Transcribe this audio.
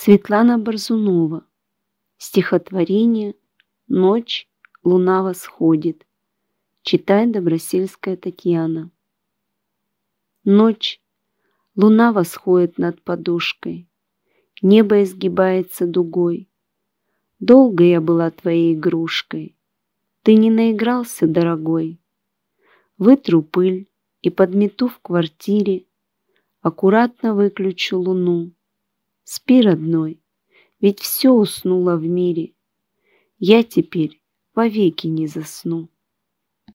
Светлана Борзунова. Стихотворение «Ночь, луна восходит». Читает Добросельская Татьяна. Ночь, луна восходит над подушкой, небо изгибается дугой. Долго я была твоей игрушкой, ты не наигрался, дорогой. Вытру пыль и подмету в квартире, аккуратно выключу луну. Спи, родной, ведь все уснуло в мире. Я теперь вовеки не засну.